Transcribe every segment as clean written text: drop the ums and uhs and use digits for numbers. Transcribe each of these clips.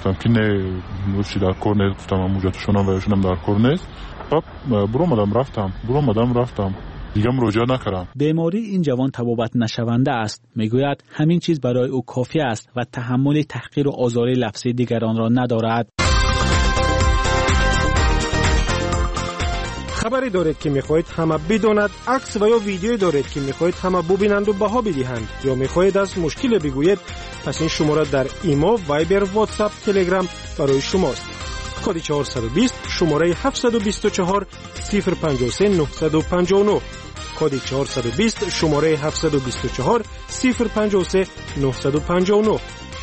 گفتم که نه چی در کار نیست، گفتم موجاتشون هم ویشون هم در کار نیست. خب برو رفتم دیگه مراجعه نکردم. بیماری این جوان تبابت نشونده است. میگوید همین چیز برای او کافی است و تحمل تحقیر و آزار لفظی دیگران را ندارد. خبری دارید که میخواهید همه بداند، عکس و یا ویدیویی دارید که میخواهید همه ببینند و بها بدهند، یا میخواهید از مشکل بگویید، پس این شماره در ایمو، وایبر، واتساپ، تلگرام برای شماست. کد 420 شماره 724 053 959. کد 420 شماره 724 053 959.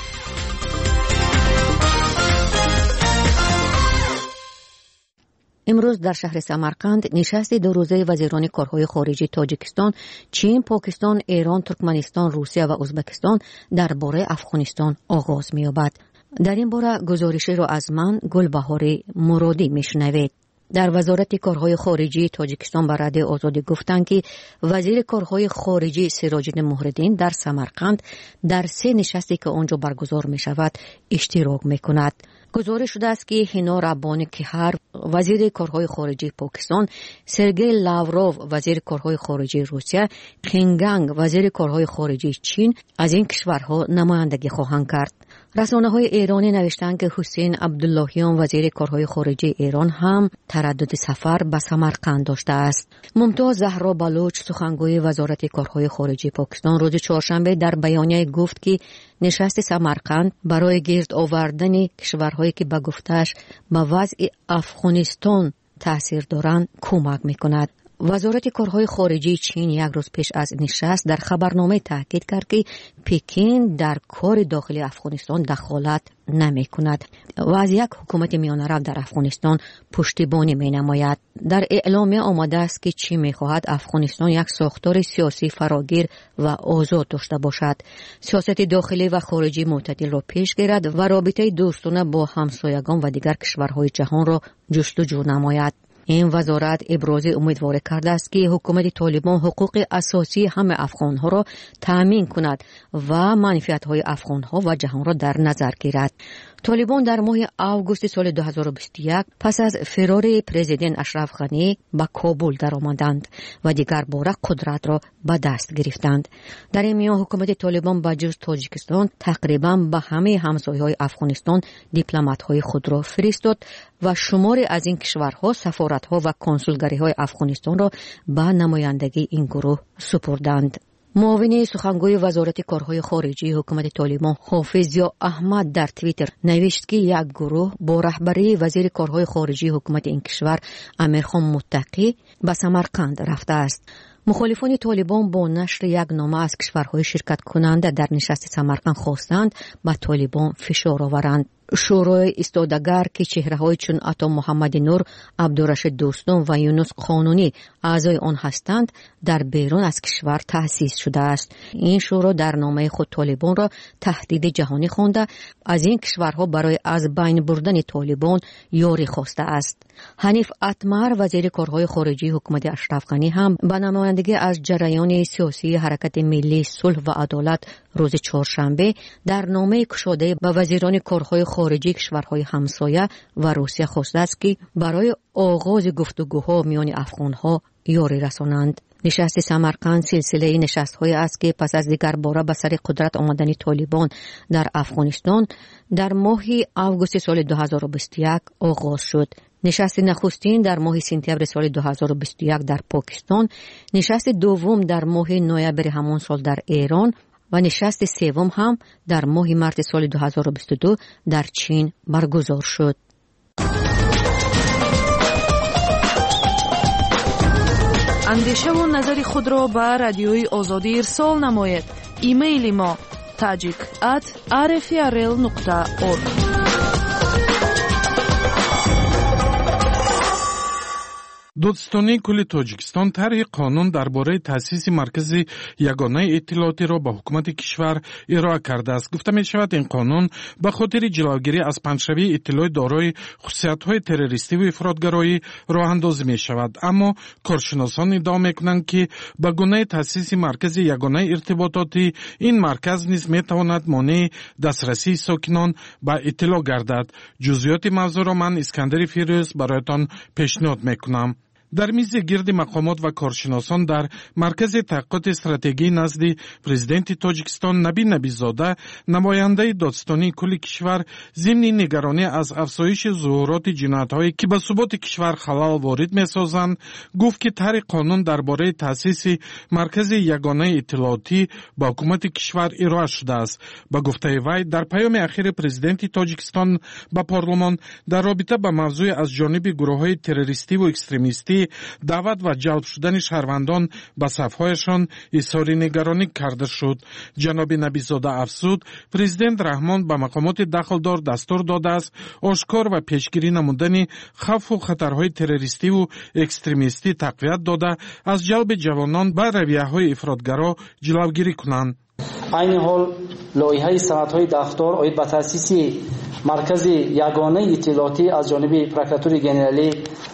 امروز در شهر سمرقند نشست دو روزه وزیران کارهای خارجی تاجیکستان، چین، پاکستان، ایران، ترکمنستان، روسیه و ازبکستان درباره افغانستان آغاز می‌یابد. در این باره گزارشی را از من گلبهاری مرادی میشنوید. در وزارت کارهای خارجی تاجیکستان به رادیو آزادی گفتند که وزیر کارهای خارجی سراج‌الدین مهرالدین در سمرقند در 3 نشستی که آنجا برگزار می شود اشتراک می کند. گزارش شده است که هینا ربانی کیهر وزیر کارهای خارجی پاکستان، سرگئی لاوروف وزیر کارهای خارجی روسیه، خینگانگ وزیر کارهای خارجی چین از این کشورها نمایندگی خواهند کرد. رسانه‌های ایرانی نوشتند که حسین عبداللهیان وزیر کارهای خارجی ایران هم تردد سفر به سمرقند داشته است. ممتاز زهرا بلوچ سخنگوی وزارت کارهای خارجی پاکستان روز چهارشنبه در بیانیه گفت که نشست سمرقند برای گرد آوردن کشورهایی که به گفتش به وضع افغانستان تأثیر دارند کمک می‌کند. وزارت کارهای خارجی چین یک روز پیش از نشست در خبرنامه تاکید کرد که پکین در کار داخلی افغانستان دخالت نمی کند و از یک حکومت میانه رو در افغانستان پشتیبانی می نماید. در اعلامیه آمده است که چین می خواهد افغانستان یک ساختار سیاسی فراگیر و آزاد داشته باشد، سیاست داخلی و خارجی معتدل را پیش گیرد و رابطه دوستانه با همسایگان و دیگر کشورهای جهان را جستجو نماید. این وزارت ابراز امیدواری کرده است که حکومت طالبان حقوق اساسی همه افغانها را تأمین کند و منفعت‌های افغانها و جهان را در نظر گیرد. طالبان در ماه آگوست سال 2021 پس از فرار پرزیدنت اشرف غنی به کابل درآمدند و دیگر باره قدرت را به دست گرفتند. در این میان حکومت طالبان به جز تاجیکستان تقریبا به همه همسایه‌های افغانستان دیپلمات‌های خود را فرستاد و شماری از این کشورها سفارت‌ها و کنسولگری‌های افغانستان را به نمایندگی این گروه سپردند. معاون سخنگوی وزارت کارهای خارجی حکومت طالبان حافظ ضیا احمد در توییتر نوشت که یک گروه با رهبری وزیر کارهای خارجی حکومت این کشور امیرخان متقی به سمرقند رفته است. مخالفان طالبان با نشر یک نامه از کشورهای شرکت کننده در نشست سمرقند خواستند به طالبان فشار آورند. شورای ایستادگر که چهره‌های چون عطا محمد نور، عبدالرشید دوستان و یونس قانونی اعضای آن هستند در بیرون از کشور تأسیس شده است. این شورا در نامه خود طالبان را تهدید جهانی خوانده از این کشورها برای از بین بردن طالبان یاری خواسته است. حنیف اتمر وزیر کارهای خارجی حکومت اشرف غنی هم به نمایندگی از جریان سیاسی حرکت ملی صلح و عدالت روز چهارشنبه در نامه گشاده به وزیران کارهای خارجی کشورهای همسایه و روسیه خواسته است که برای آغاز گفتگوها میان افغانها یاری رسانند. نشست سمرقند سلسله نشست‌های است که پس از دیگر باره به سر قدرت آمدن طالبان در افغانستان در ماه آگوست سال 2021 آغاز شد. نشست نخستین در ماه سپتامبر سال 2021 در پاکستان، نشست دوم در ماه نوامبر همان سال در ایران و نشست سوم هم در ماه مارس سال 2022 در چین برگزار شد. اندیشه و نظر خود را به رادیوی آزادی ارسال نمایید. ایمیل ما tajik@rfrl.org. دادستانی کل تاجیکستان طرح قانون درباره تأسیس مرکز یگانه اطلاعاتی را به حکومت کشور ارائه کرده است. گفته می شود این قانون به خاطر جلوگیری از پنجشوی اطلاع دارای خصوصیت‌های تروریستی و افراطگرایی راه اندازی می شود. اما کارشناسان ادعا می‌کنند که به گونه تأسیس مرکز یگانه ارتباطاتی این مرکز نیز می‌تواند مانع دسترسی ساکنان به اطلاع گردد. جزئیات موضوع را من اسکندر فیروز برایتان پیشنهاد می‌کنم. در میز گرد مقامات و کارشناسان در مرکز تحقیقات استراتژی نزد پرزیدنت تاجیکستان نبی نبیزاده، نماینده دادستانی کل کشور ضمن نگرانی از افزایش ظهورات جنایت‌هایی که به ثبات کشور خلل وارد می‌سازند، گفت که طرح قانون درباره تأسیس مرکز یگانه اطلاعاتی با حکومت کشور ارائه شده است. با گفته وی در پیام اخیر پرزیدنت تاجیکستان به پارلمان در رابطه با موضوع از جانب گروه‌های تروریستی و اکستریمیستی دعوت و جلب شدن شهروندان به صف‌هایشان اظهار نگرانی کرده شد. جناب نبیزاده افزود پرزیدنت رحمان به مقامات دخلدار دستور داده است آشکار و پیشگیری نمودن خوف و خطرهای تروریستی و اکستریمیستی تقویت داده از جلب جوانان به رویه‌های افراطگرا جلوگیری کنند. عین حال لایحه سندهای دفتر آید به تأسیس مرکز یگانه اطلاعاتی از جانب پروکراتور گنرالی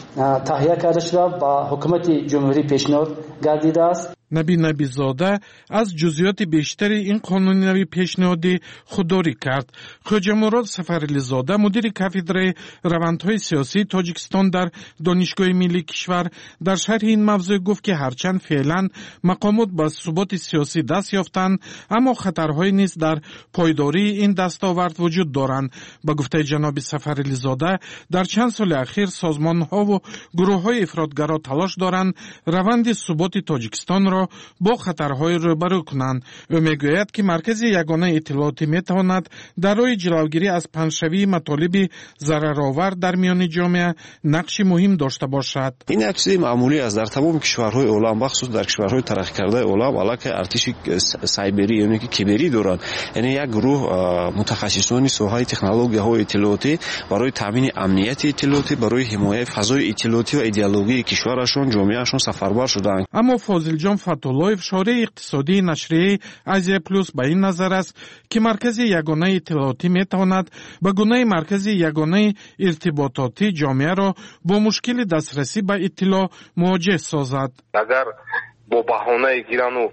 تهیه کرده شده با حکومت جمهوری پیشنهاد گردیده است. نبی نبیزاده از جزئیات بیشتری این قانون نوی پیشنهادی خودداری کرد. خواجه مراد سفرعلیزاده مدیر کافدره روندهای سیاسی تاجیکستان در دانشگاه ملی کشور در شرح این موضوع گفت که هرچند فعلا مقامات به ثبات سیاسی دست یافتند اما خطرهای نیز در پایداری این دستاورد وجود دارند. با گفته جناب سفرعلیزاده در چند سال اخیر سازمان‌ها و گروه‌های افراطگرا تلاش دارند روند ثبات تاجیکستان را با خطرهای روبرو کنند. او میگوید که مرکز یگانه اطلاعاتی میتواند در راه جلوگیری از پنجشوی مطالب ضررآور در میان جامعه نقش مهم داشته باشد. این یک چیز معمولی است در تمام کشورهای عالم، بخصوص در کشورهای ترقی کرده عالم، علاوه ارتش سایبری یعنی که کیبری دارند. یعنی یک گروه متخصصان ساحه تکنولوژی‌های اطلاعاتی برای تامین امنیت اطلاعاتی، برای حمایت فضای اطلاعاتی و ایدئولوژی کشورشون، جامعهشون سفربر شدند. اما فاضل جان فتولایف شارح اقتصادی نشریه آزیا پلوس به این نظر است که مرکز یگانه اطلاعاتی میتواند به گونه مرکز یگانه ارتباطاتی جامعه را با مشکل دسترسی به اطلاع مواجه سازد. اگر با بهانه گیرن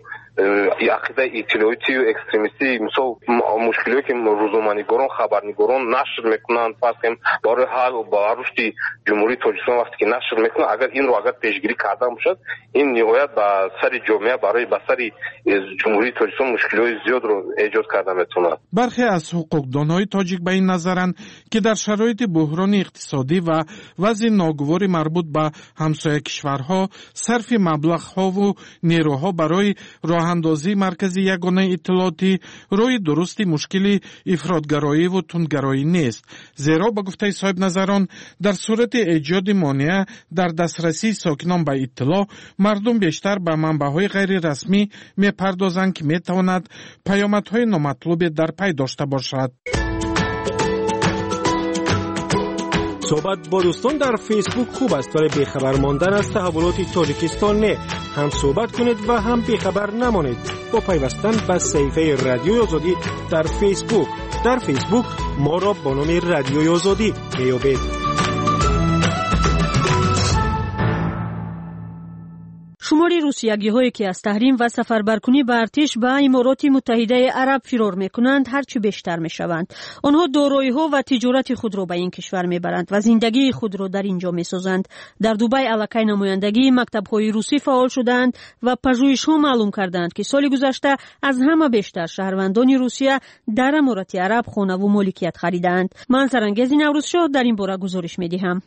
عقیده اطلاعاتی و اکستریمیستی مثلا مشکلی که روزنامه‌نگاران خبرنگاران نشر میکنند پس هم برای حل و برای رشد جمهوری تاجیکستان وقتی که نشر میکنند اگر این رو اگر پیشگیری کرده باشد این نهایت به سر جامعه برای به سر جمهوری تاجیکستان مشکلات زیاد رو ایجاد کرده میتواند. برخی از حقوقدانهای تاجیک به این نظرند که در شرایط بحران اقتصادی و وضع ناگوار مربوط به همسایه کشورها صرف مبلغ‌ها و نیروها برای اندازی مرکز یگانه اطلاعاتی روی درستی مشکل افراطگرایی و تندگرایی نیست. زیرا با گفته صاحب نظران در صورت ایجاد مانع در دسترسی ساکنان به اطلاع مردم بیشتر به منبع‌های غیر رسمی می‌پردازند که می‌تواند پیامدهای نامطلوب در پی داشته باشد. صحبت با دوستان در فیسبوک خوب است ولی بیخبر ماندن از تحولات تاجیکستان نه. هم صحبت کنید و هم بیخبر نمانید با پیوستن به صفحه رادیوی آزادی در فیسبوک. در فیسبوک ما را با نام رادیوی آزادی میابید. شمار روسیگی‌هایی که از تحریم و سفربرکنی به ارتش به امارات متحده عرب فرار می‌کنند هرچی بیشتر می‌شوند. آنها دارایی‌ها و تجارت خود را به این کشور می‌برند و زندگی خود را در اینجا می‌سازند. در دبی علاقه نمایندگی مکتب‌های روسی فعال شدند و پژوهش‌ها معلوم کردند که سال گذشته از همه بیشتر شهروندان روسیه در امارات عرب خانه و مالکیت خریدند. من سرانگیز نوروزشاه در این باره گزارش می‌دهم.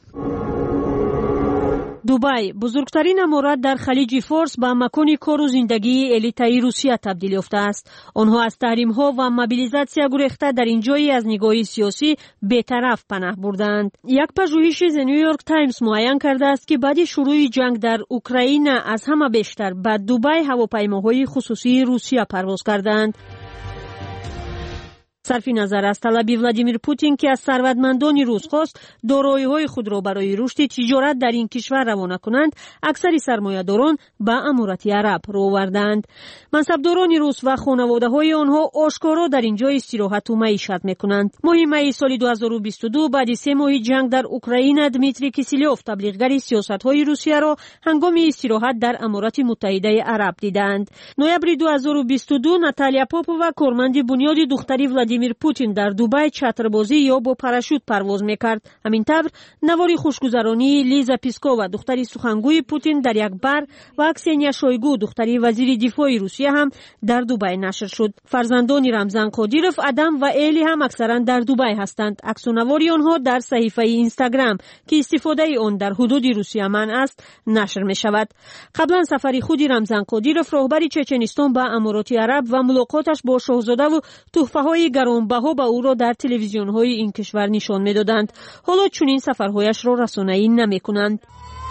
دبی بزرگترین امارات در خلیج فارس به مکان کار و زندگی الیتای روسیه تبدیل یافته است. آنها از تحریم‌ها و موبیلیزاسیا گریخته در این جایی از نگاه سیاسی بی‌طرف پناه بردند. یک پژوهش از نیویورک تایمز معین کرده است که بعد شروع جنگ در اوکراین از همه بیشتر به دبی هواپیماهای خصوصی روسیه پرواز کردند. صرف نظر از طلب ولادیمیر پوتین که از ثروتمندان روس خواست دارایی‌های خود را برای رشد تجارت در این کشور روانه کنند، اکثر سرمایه‌داران به امارات عرب رو آوردند. منصبداران روس و خانواده‌های آنها آشکارا در اینجا استراحت و معیشت می‌کنند. ماه می سال 2022 بعد 3 ماه جنگ در اوکراین، دمیتری کیسیلوف تبلیغگر سیاست‌های روسیه را هنگام استراحت در امارات متحده عرب دیدند. نوامبر 2022 ناتالیا پاپووا کارمند بنیاد دختری ولادیمیر پوتین در دبی چتربازی یا با پاراشوت پرواز می‌کرد. همین طور نوار خوشگذرانی لیزا پیسکووا دختری سخنگوی پوتین در یک بر و کسنیا شویگو دختری وزیر دفاع روسیه هم در دبی نشر شد. فرزندان رمزان قادیروف، ادم و ایلی هم اکثرا در دبی هستند. عکس و نواری آنها در صحیفه اینستاگرام که استفاده آن در حدود روسیه منع است نشر می شود. قبلا سفری خود رمزان قادیروف راهبر چچنستان به امارات عرب و ملاقاتش با شاهزاده و تحفه‌های گرانبها به او را در تلویزیون‌های این کشور نشان می‌دادند. حالا چنین سفرهایش را رسانه‌ای نمی‌کنند.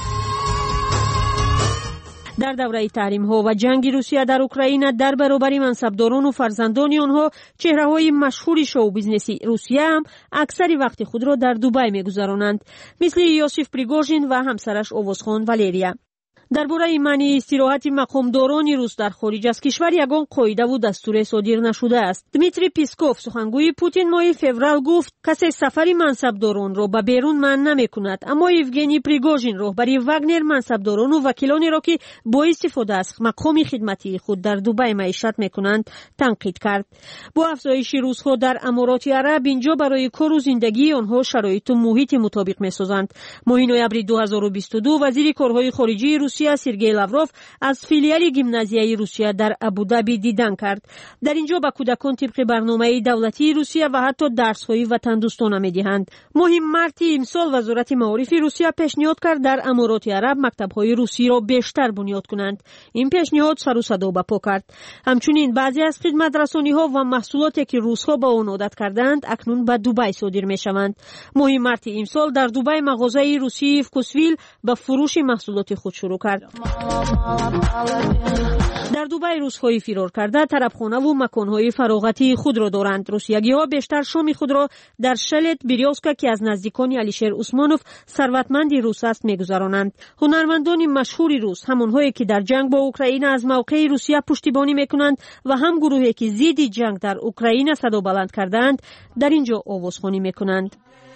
در دوره تحریم‌ها و جنگ روسیه در اوکراین در برابر منصبداران و فرزندان آنها، چهره‌های مشهور شو بیزنسی روسیه هم اکثر وقت خود را در دبی می‌گذرانند، مثل یوسف پریگوژین و همسرش اووزخان والریا. درباره منع استراحت مقامداران روس در خارج از کشور یگان قاعده و دستور صادر نشده است. دمیتری پیسکوف سخنگوی پوتین ماه فوریه گفت کسی سفر منصبداران را به بیرون منع نمی‌کند، اما یوگنی پریگوژین راهبر واگنر منصبداران و وکیلانی را که با استفاده از مقام خدمتی خود در دبی معیشت می‌کنند تنقید کرد. با افزایش روس‌ها در امارات عرب اینجا برای کار و زندگی آنها شرایط و محیط مطابق می‌سازند. ماه نوامبر 2022 وزیر کارهای خارجه روسیه سرگئی لاوروف از فیلیال گیمنازیای روسیه در ابودابی دیدن کرد. در اینجا به کودکان طبق برنامه دولتی روسیه و حتی درس‌های وطن دوستانه می‌دهند. ماه مارت امسال وزارت معارف روسیه پیشنهاد کرد در امارات عرب مکتب‌های روسی را بیشتر بنیاد کنند. این پیشنهاد سر و صدا به پا کرد. همچنین بعضی از خدمات رسانی‌ها و محصولاتی که روس‌ها با آن عادت کردند اکنون به دبی صادر می‌شوند. ماه مارت امسال در دبی مغازه روسی فکوسویل به فروش محصولات خود شروع کرد. در دبی روس‌های فرار کرده طربخانه و مکان‌های فراغتی خود را دارند. روسیگی‌ها بیشتر شام خود را در شلت بیریوسکا که از نزدیکان الیشر عثمانوف ثروتمند روس است می‌گذرانند. هنرمندان مشهور روس، همان‌هایی که در جنگ با اوکراین از موقع روسیه پشتیبانی می‌کنند و هم گروهی که ضد جنگ در اوکراین صدا بلند کردند، در اینجا آوازخوانی می‌کنند.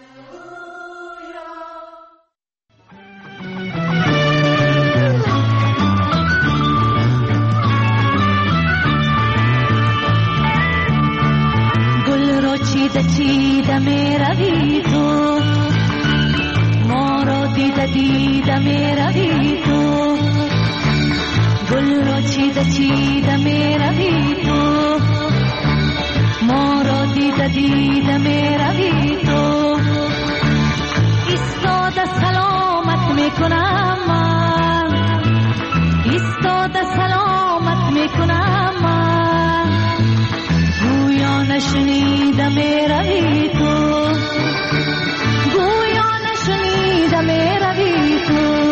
چیده میروی تو، ما را دیده میروی تو، گل را چیده میروی تو، ما را دیده میروی تو، ایستاده سلامت میکنم من، ایستاده سلامت میکنم من، گویا نشنیده میروی تو، گویا نشنیده میروی تو.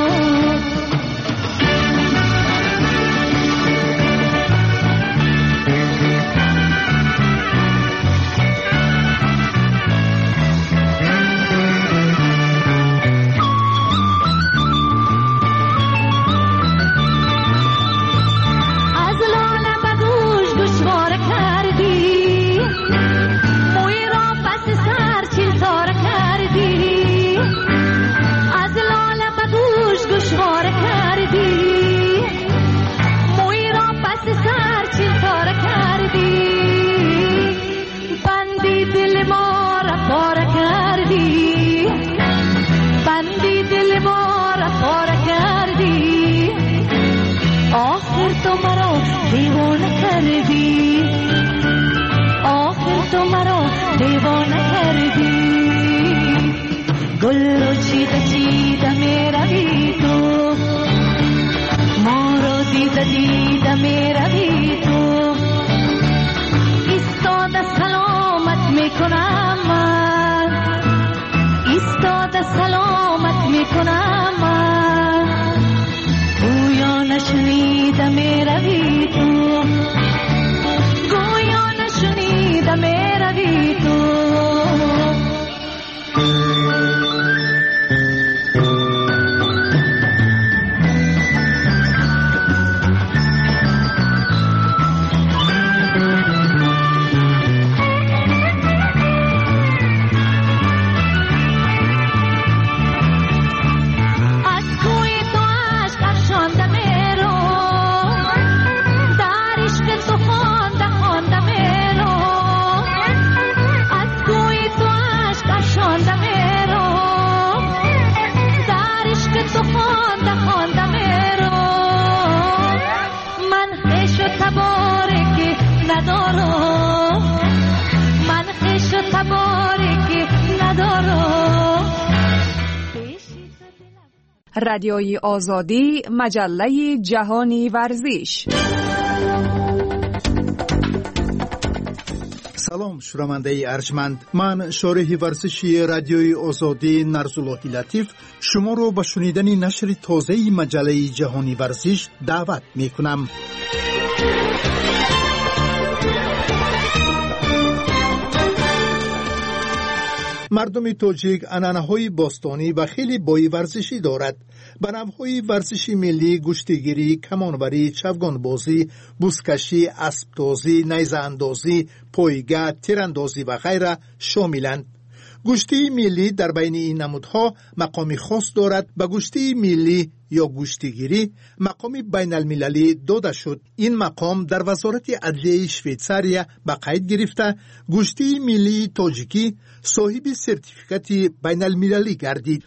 گل چیده میروی تو، ما رو دیده میروی تو، ایستاده سلامت میکنم من، ایستاده سلامت میکنم من، گویا نشنیده میروی تو، گویا نشنیده میروی رادیوی آزادی، مجله جهانی ورزش. سلام شنونده ارجمند، من شارح ورزشی رادیوی آزادی نرزالله لطیف شما رو به شنیدن نشر تازه مجله جهانی ورزش دعوت می کنم. مردم تاجیک عنعنه‌های باستانی و خیلی بای ورزشی دارد. به نوع‌های ورزشی ملی گشتیگیری، کمانوری، چوگانبازی، بزکشی، اسب‌تازی، نیزه‌اندازی، پایگاه، تیراندازی و غیره شاملند. گشتی ملی در بین این نمودها مقامی خاص دارد. به گشتی ملی یا گشتیگیری مقامی بین المللی داده شد. این مقام در وزارت عدلیه شویتزاریا به قید گرفته گشتی ملی تاجیکی صاحب سرتیفیکات بین المللی گردید.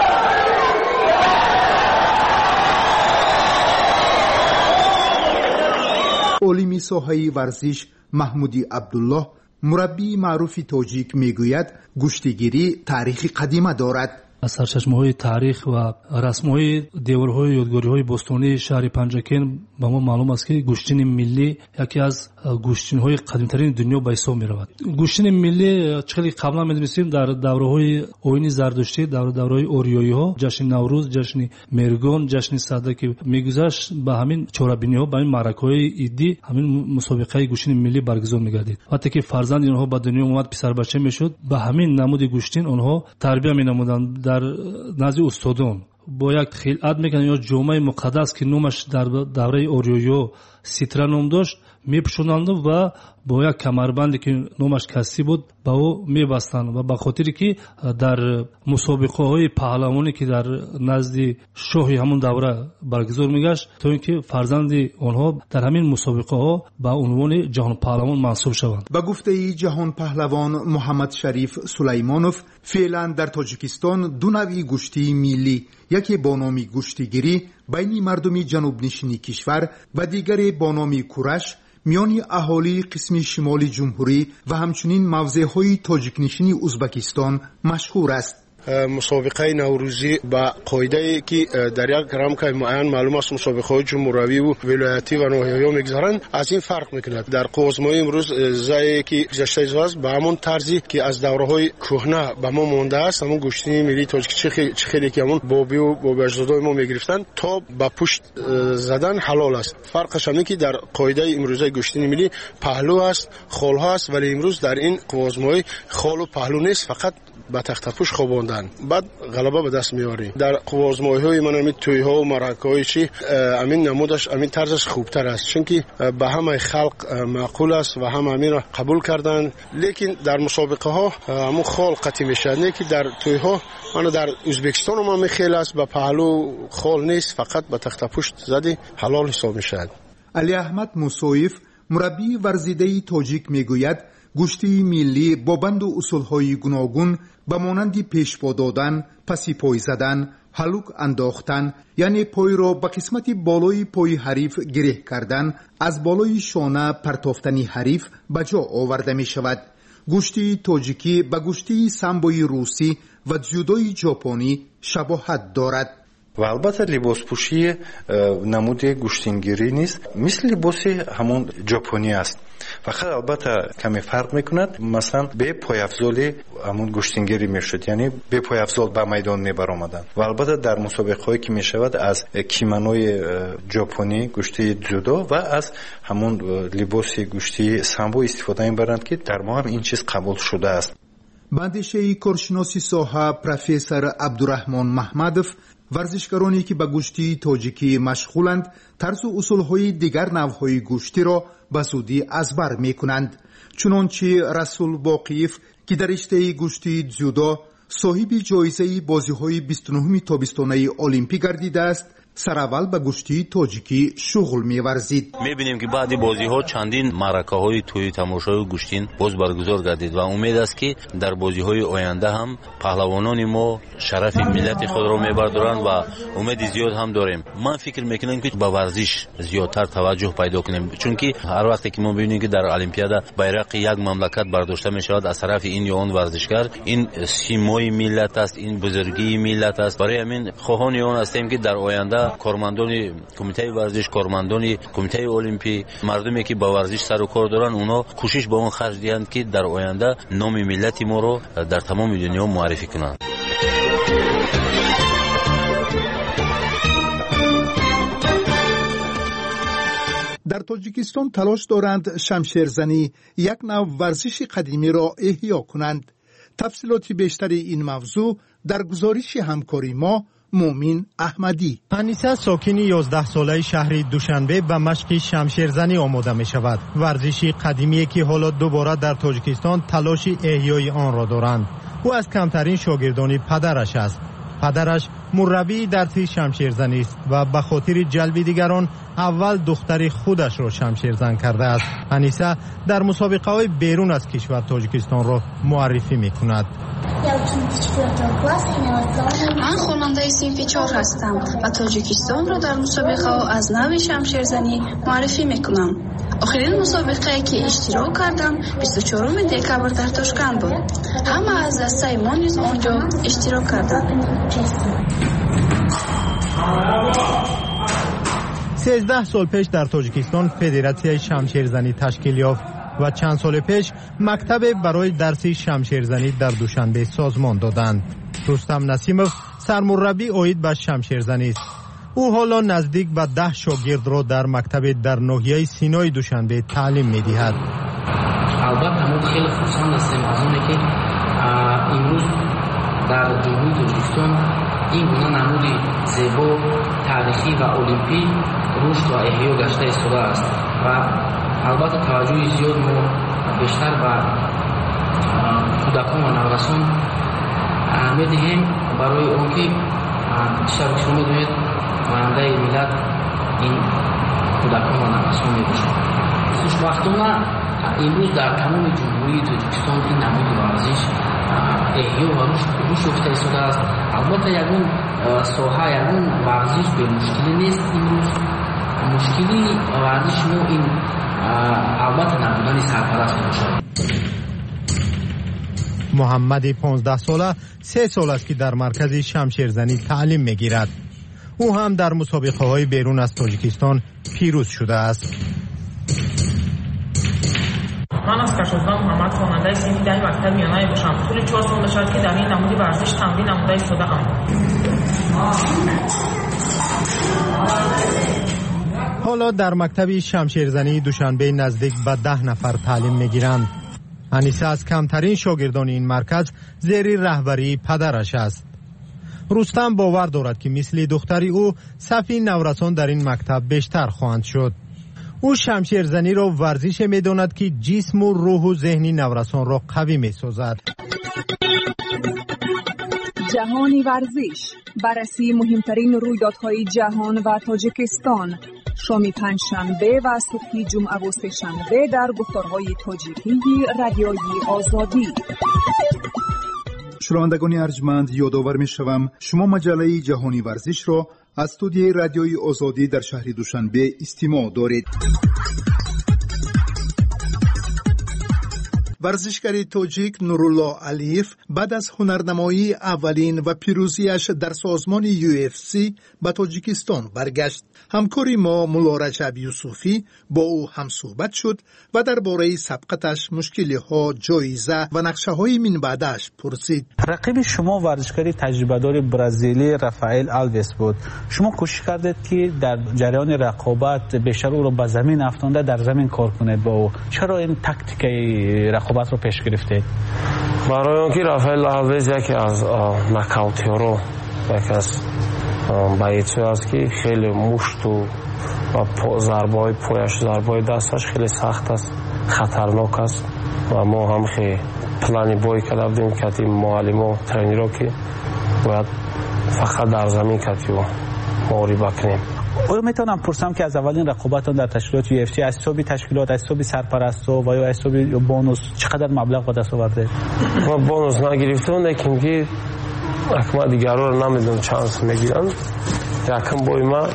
عالم ساحه ورزش محمودی عبدالله مربی معروف تاجیک میگوید گشتیگیری تاریخ قدیمه دارد. از سرچشمه‌های تاریخ و رسم‌های دیوارهای یادگاری‌های باستانی شهر پنجکین به ما معلوم است که گشتین ملی یکی از گشتین‌های قدیمی‌ترین دنیا به حساب می‌رود. گشتین ملی چقدر قبلا می‌دونستیم در دوره‌های آیین زردشتی، دوره‌های اوریایی‌ها، جشن نوروز، جشن مرگان، جشن صدر که می‌گذشت به همین چورابینی‌ها، به این معرکه‌های عیدی همین مسابقه گشتین ملی برگزار می‌گردید. وقتی که فرزند اینها به دنیا اومد پسر بچه می‌شد، به همین نمود گشتین آنها تربیت می‌نمودند در نزد استادان. با یک خلعت میکنن یا جامعه مقدس که نامش در دوره اوریایی‌ها سیترا نام داشت میپوشونند و با یک کمربندی که نامش کسی بود با او میبستند و به خاطری که در مسابقه های پهلوانی که در نزد شاه همون دوره برگزار میگشت تا اینکه فرزند آنها در همین مسابقه ها به عنوان جهان پهلوان منصوب شوند. به گفته جهان پهلوان محمد شریف سلیمانوف فعلا در تاجیکستان دو نوع گشتی ملی، یکی با نام گشتیگیری بین مردم جنوب نشینی کشور و دیگری با نام کورش میان اهالی قسم شمال جمهوری و همچنین موضع‌های تاجیک نشینی ازبکستان مشهور است. مسابقه نوروزی با قاعده که در یک رمق معین معلوم است مسابقه جمهوری و ولایتی و ناحیه‌ای میگذارند از این فرق میکند. در قوزمای امروز زایی که گذشته است به همون طرزی که از دوره‌های کهنه به ما مونده است، همون گشتین ملی تاجیک چخیلی که همون بابی و بابی اجدادای ما میگرفتن تا به پشت زدن حلال است. فرقش اینه که در قاعده امروزه گشتین ملی پهلو است، خال ها است، ولی امروز در این قوزمای خال و پهلو نیست، فقط با تخت پوش خواباندن بعد غلبه به دست میاری. در قوازمای‌های من همین توی‌ها و مرکه‌های چی همین نمودش همین طرزش خوبتر است، چون که به همه خلق معقول است و هم همین را قبول کردن. لیکن در مسابقه ها همون خال قطعی میشه، نه که در توی‌ها من در ازبکستان ما میخیل است به پهلو خال نیست، فقط به تخت پوش زدی حلال حساب میشه. علی احمد موسویف مربی ورزیده تاجیک میگوید گشتی ملی با بند و اصولهای گوناگون به مانند پیشوا دادن، پسی پای زدن، هلوک انداختن، یعنی پای را به قسمت بالای پای حریف گره کردن، از بالای شانه پرتافتنی حریف به جا آورده می شود. گشتی تاجیکی به گشتی سامبوی روسی و جودوی ژاپنی شباهت دارد. و البته لباس پوشی نمود گشتینگیری نیست، مثل لباس همون ژاپنی است، فقط البته کمی فرق میکند. مثلا به پای افضال همون گشتینگیری میشد، یعنی به پای افضال به میدان میبرآمدند و البته در مسابقه هایی که میشود از کیمانوی ژاپنی گشتی جودو و از همون لباس گشتی سامبو استفاده میبرند که در ما هم این چیز قبول شده است. بندشه کارشناسی ساحه پروفسور عبدالرحمن محمدوف ورزشکارانی که به گشتی تاجیکی مشغولند طرز و اصولهای دیگر نوعهای گشتی را به زودی ازبر می کنند. چنانچه رسول باقیف که در رشته گشتی جودو صاحب جایزه بازی‌های 29 تابستانه المپیک گردیده است، سراول به گشتی تاجیکی شغل می‌ورزید. می‌بینیم که بعد بازی‌ها چندین معرکه‌های توی تماشای گشتین باز برگزار گردید و امید است که در بازی‌های آینده هم پهلوانان ما شرف ملت خود را می‌بردارند و امید زیاد هم داریم. من فکر می‌کنم که به ورزش زیادتر توجه پیدا کنیم، چون که هر وقتی که ما ببینیم که در المپیاد بیرق یک مملکت برداشته می‌شود از طرف این یا آن ورزشکار، این سیمای ملت است، این بزرگی ملت است. برای همین خواهان آن هستیم که در آینده کارمندان کمیته ورزش، کارمندان کمیته المپی، مردمی که با ورزش سر و کار دارن، اونا کوشش به اون خرج دهند که در آینده نام ملت ما رو در تمام دنیا معرفی کنند. در تاجیکستان تلاش دارند شمشیرزنی یک نوع ورزش قدیمی را احیا کنند. تفصیلات بیشتری این موضوع در گزارش همکاری ما مومین احمدی. انیسه ساکن 11 ساله شهر دوشنبه به مشق شمشیرزنی آماده می شود. ورزشی قدیمی که حالا دوباره در تاجیکستان تلاش احیای آن را دارند. او از کمترین شاگردان پدرش است. پدرش مربی درس شمشیرزنی است و به خاطر جلب دیگران اول دختر خودش را شمشیرزن کرده است. انیسه در مسابقه‌های بیرون از کشور تاجیکستان را معرفی می‌کند. من خواننده صنف 4 هستم و تاجیکستان را در مسابقه از نوع شمشیرزنی معرفی می‌کنم. آخرین مسابقه که اشتراک کردم 24 دکبر در تاشکند بود. همه از دسته ما نیز آنجا اشتراک کردند. 13 سال پیش در تاجیکستان فدراسیون شمشیرزنی تشکیل یافت و چند سال پیش مکتب برای درس شمشیرزنی در دوشنبه سازمان دادند. رستم نسیموف سرمربی عاید به شمشیرزنی است. او حالا نزدیک به 10 شاگرد را در مکتب در ناحیه سینای دوشنبه تعلیم می‌دهد. البته ما خیلی خوشحال هستیم از اونی که امروز در جمهوری تاجیکستان این گونه نمودی زیبا، تاریخی و المپی رشد و احیا گشته ایستاده است و البته توجه زیاد ما بیشتر به کودکان و نوجوانان می‌دهیم برای اون که بیشتر که شما می‌دونید آینده ملت این کودکان و نوجوانان می‌باشند. خوشبختانه امروز در تمام جمهوری تاجیکستان این نمود ورزش احیا و رشد یافته ایستاده است. البته یگان ساحه یگان ورزش به مشکلی نیست. امروز مشکلی ورزش ما این البته نبودن سرپرست باشد. محمد 15 ساله 3 سال است که در مرکز شمشیرزنی تعلیم می‌گیرد. او هم در مسابقه‌های بیرون از تاجیکستان پیروز شده است. من از کشورزان محمد خواننده صنف 10 مکتب میانه باشم. طول 4 سال نشد که در این نمود ورزش تمرین نموده ایستاده‌ام. حالا در مکتب شمشیرزنی دوشنبه نزدیک به 10 نفر تعلیم می‌گیرند. انیسه از کمترین شاگردان این مرکز زیر رهبری پدرش است. رستم باور دارد که مثل دختری او صف نورسان در این مکتب بیشتر خواهند شد. او شمشیرزنی را ورزش می‌داند که جسم و روح و ذهن نورسان را قوی می‌سازد. جهانی ورزش، بررسی مهمترین رویدادهای جهان و تاجیکستان، شام پنجشنبه و صبح جمعه و سه‌شنبه در گفتارهای تاجیکی رادیوی آزادی. شنوندگان ارجمند، یادآور می‌شوم شما مجله جهانی ورزش را از استودیوی رادیوی آزادی در شهر دوشنبه استماع دارید. ورزشکار تاجیک نورالله علیف بعد از هنرنمایی اولین و پیروزیش در سازمان UFC به تاجیکستان برگشت. همکاری ما مولا رجب یوسفی با او هم صحبت شد و درباره سبقتش، مشکل‌ها، جایزه و نقشه‌های من بعدش پرسید. رقیب شما ورزشکار تجربه‌دار برزیلی رافائل آلوس بود. شما کوشش کردید که در جریان رقابت بیشتر او را به زمین افکنده، در زمین کار کنید با او. چرا این تاکتیک رقابت رو پیش گرفتید؟ برای اینکه رافائل آلوس یکی از ناکاوتی‌ها، یکی از باییچه است که خیلی مشت و ضربه‌های پایش، ضربه‌های دستش خیلی سخت است، خطرناک است و ما هم خیلی پلانی بای کرده بودیم که معلم و ترینرها که باید فقط در زمین کتیم مهاجرت کنیم. آیا میتونم پرسم که از اولین رقابتان در تشکیلات UFC از حساب تشکیلات، از حساب سرپرستو و یا از حساب بونوس چقدر مبلغ به دست آورده؟ ما بونوس نگرفتم، لیکن که اکما دیگران رو نمیدونم چانس میگیرن. یکم بای ما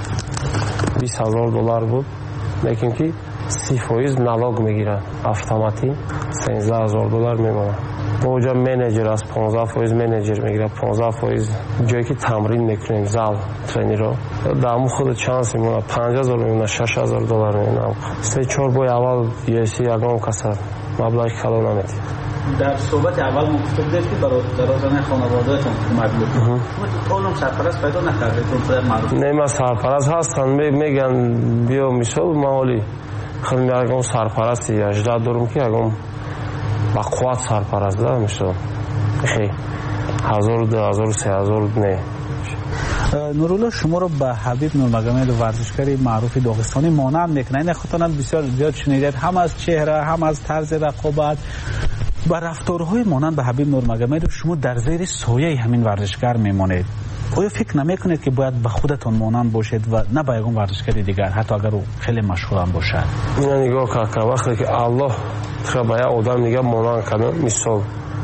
$20,000 بود، لیکن که 30% نالوگ میگیرن اتوماتیک $13,000 میمونه. باجا منیجر از 15% منیجر میگیره، 15% جایی که تمرین میکنیم زال ترینر دامو خود چانس میمونه، $5,000 میمونه، $6,000 میمونه. 3-4 بای اول UFC یگان کسر مبلغ کلو نمیدی. در صحبت اول مفترض که برای درازانه خانوادهتون اومد بود. اونم سرپرست پیدا نکردتون خود معروف؟ نه ما سرپرست هستن میگن بیا مثال مالی خیلی میگم سرپرستی 18 دارم که اگم با قوت سرپرست دارم میشه خیلی 1,000-2,000-3,000 نه. نورالله شما رو به حبیب نورمگامد ورزشکاری معروف داغستانی مانند میکنه. این خودتان بسیار زیاد شنیدید، هم از چهره هم از طرز رقابت با رفتارهای مانند به حبیب نورمگامد شما در زیر سایه همین ورزشکار میمانید. آیا فکر نمیکنید که باید به خودتان مانند باشید و نه به یگان ورزشکاری دیگر حتی اگر او خیلی مشهور هم باشد؟ من نگاه که وقتی که الله ترا به آدم نگاه مانند کنه، مثال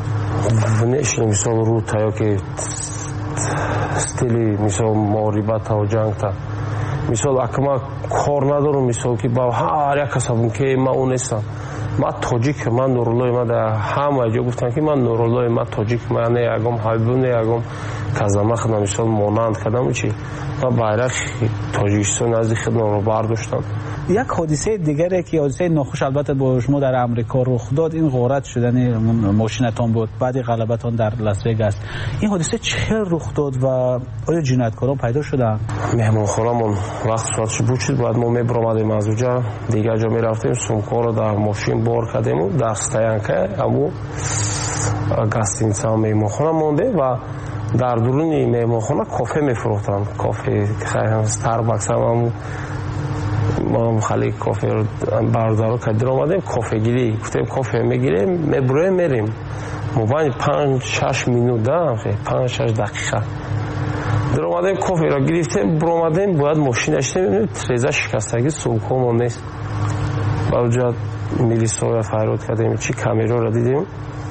نشین مثال رو تا که استیلی مثال مهاجرت و جنگ تا مثال اکما کار ندارم، مثال که با هر یک کسبم که ما اون نیستم. ما تاجیک، من نورالله ما در همه جا گفتن که من نورالله ما تاجیک، من نه یگم حبیب نه یگم کازما خدام مثال مانند کدام چی ما bayrak تاجیکستان نزدیک خدام رو برداشتم. یک حادثه دیگری که حادثه ناخوش البته با شما در امریکا رخ داد، این غارت شدن ماشینتان بود بعد غلبتان در لاس وگاس. این حادثه چه رخ داد و آیا جنایتکاران پیدا شدن؟ مهمانخانه‌مون وقت ساعتش بود شد، بعد ما میبرامدیم از اونجا دیگه جا میرفتیم، سومکا رو در ماشین بار کردیم و در استیانکه امو گاستینسا مهمانخانه مونده و در درون مهمانخانه کافه میفروختن، کافه استارباکس هم ما خالی کافه رو بردار کردیم اومدیم کافه گیری، گفتیم کافه میگیریم میبریم میریم موبایل 5-6 minut دارم، 5-6 دقیقه در اومدیم کافه رو گرفتیم برآمدیم باید ماشین اشتیم تریزه شکستگی سومکمون نیست. باوجا میلیسا فریاد کردیم چی کامیرا رو دیدیم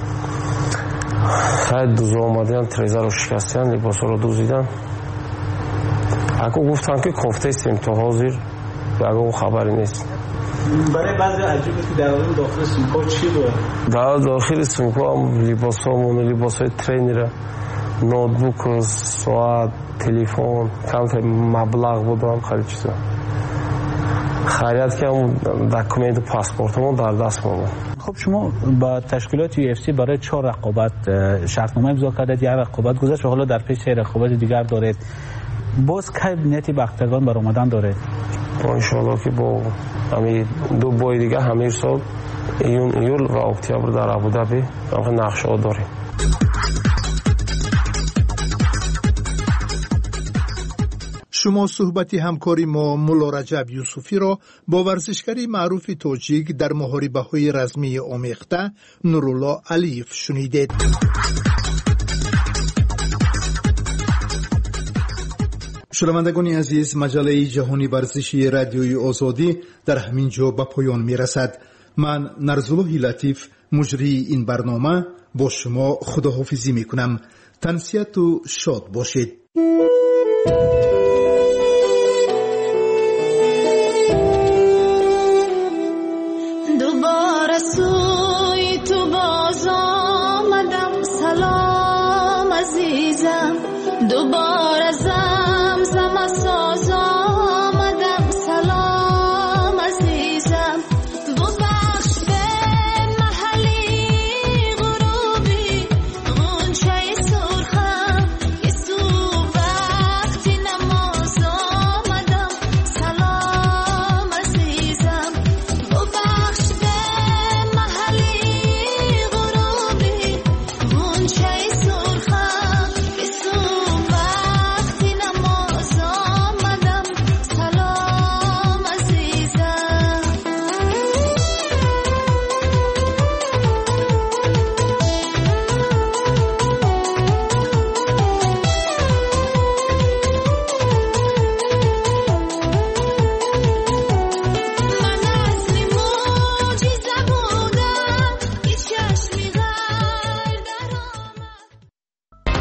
خیلی دوزا اومدن تریزه رو شکستن، لباس رو دوزیدن. اگه گفتن که کافته استیم تا حاضر اگه اون خبری نیست. برای بعضی عجیبه که در داخل سومکا چی بود؟ در داخل سومکا هم لباس همون لباس های ترینره، نوتبوک، ساعت، تلفن، کم مبلغ بود و هم خیلی چیزا. خیلیت که هم دکومنت و پاسپورت همون در دست ما بود. خب شما با تشکیلات UFC برای 4 رقابت شرطنامه امضا کردید، یک رقابت گذشت و حالا در پیش رقابت دیگر دارید. باز کی نیتی به اخترگان بر آمدن داره؟ ان شاء الله که با همین 2 بای دیگه همین سال ایول و اکتبر در ابوظبی نقشه ها داریم. شما صحبتی همکاری ما مولا رجب یوسفی را با ورزشکاری معروف تاجیک در محاربه‌های رزمی آمیخته نورالله علیف شنیدید. شنوندگان عزیز، مجله جهانی ورزشی رادیوی آزادی در همین جا به پایان می رسد. من نرزالله لطیف مجری این برنامه با شما خداحافظی می کنم. تنسیت و شاد باشید. دوباره سوی تو باز آمدم، سلام عزیزم، دوباره